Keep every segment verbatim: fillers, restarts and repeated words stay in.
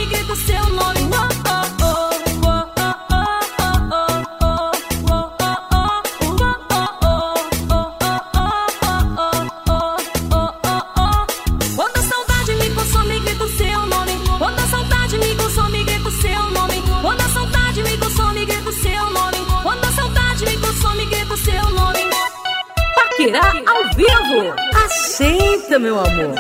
grito seu nome. Quando a saudade me consome, grito seu nome. Quando a saudade me consome, grito seu nome. Quando a saudade me consome, grito seu nome. Quando a saudade me consome, grito seu nome. Paquerá ao vivo. Aceita, meu amor.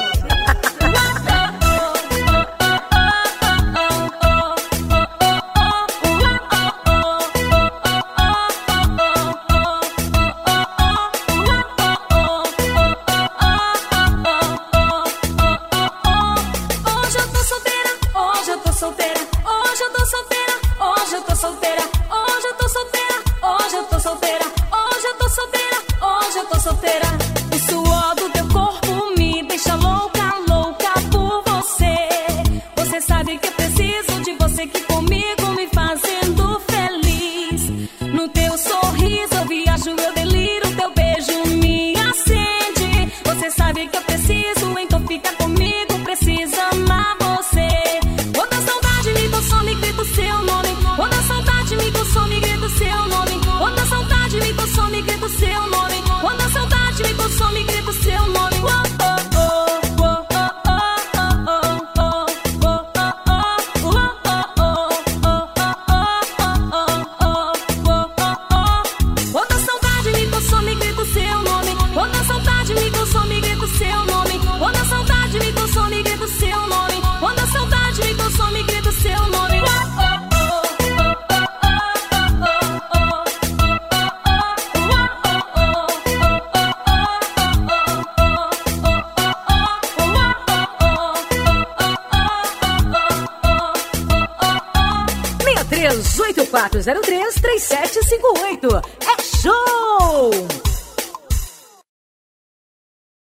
oito quatro zero três, três sete cinco oito.